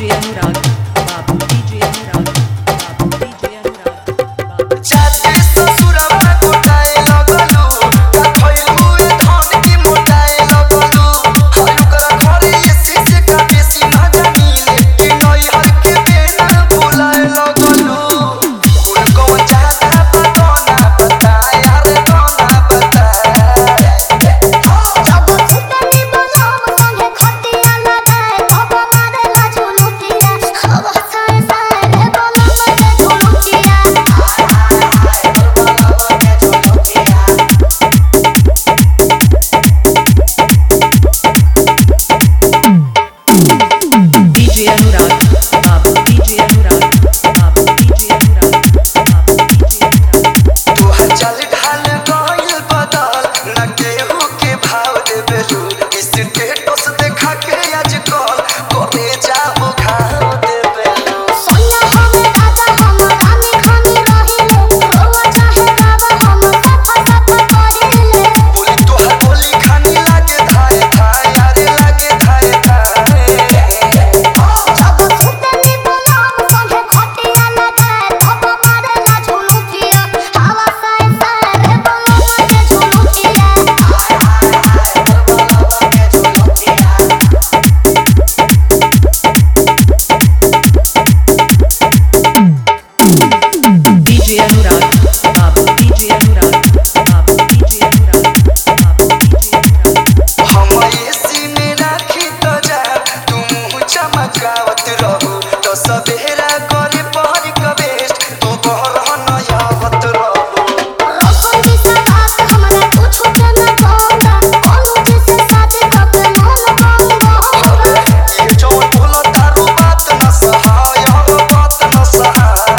DJ Anurag, Babu DJ Anurag, Babu DJ Anurag, Babu जाते ससुरवा गोटाए लगलू का खइलू ए धन की मोटाए लगलू हलुकरा घरे एसी से का बेसी ना जानिले कि नई हर के बेना भुलाए लगलू कुल कौन चाहता पता ना बता यार कोना बता जब सुतनी बोलाव संगे खटिया लगाए तब मारेला झुलुकिया हवा साए साए बोलाव के झुलुकिया DJ Anurag, Babu DJ Anurag, Babu DJ Anurag, Babu DJ Anurag. तोहर चाल ढाल गइल बदल न केहू के भाव देबेलू स्टेटस देखा के आजकल करे जाबो घाव देबेलू सोना हमें राजा हम रानी खानी रहिले रोवा चाहे गावा हम सफा सफा करिले बोली तोहर बोली खानी लागे धाए धाए यारे लागे धाए धाए जब सुतनी बोलाव संगे खटिया लगाए तब मारेला झुलुकिया हवा साए साए बोलाव के झुलुकिया DJ Anurag, Babu DJ Anurag, Babu DJ Anurag, Babu DJ Anurag. हम एसी में राखी तो जा तुम चमकावत रहो तो सवेरा करे पहर कबेश तू बहर नयावत रहो रोशन की सगात हमरा कुछ के न कहूंगा बोलू जिसे साथे कब मोल कहूंगा ये जौन बोला तारू बात न सहाय बात न सहाय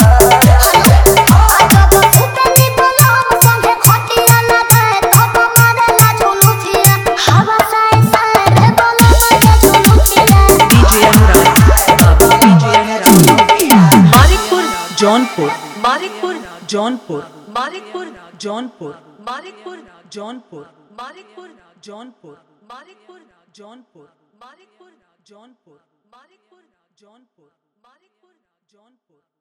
जब सुतनी बोलाव संगे खटिया लगाए तब मारेला झुलुकिया हवा साए साए बोलाव के झुलुकिया DJ Anurag, Babu DJ Anurag. Marikpur, Jaunpur, Marikpur, Jaunpur, Marikpur, Jaunpur, Marikpur, Jaunpur, Marikpur, Jaunpur, Marikpur, Jaunpur, Marikpur, Jaunpur, Marikpur, Jaunpur, Marikpur, Jaunpur.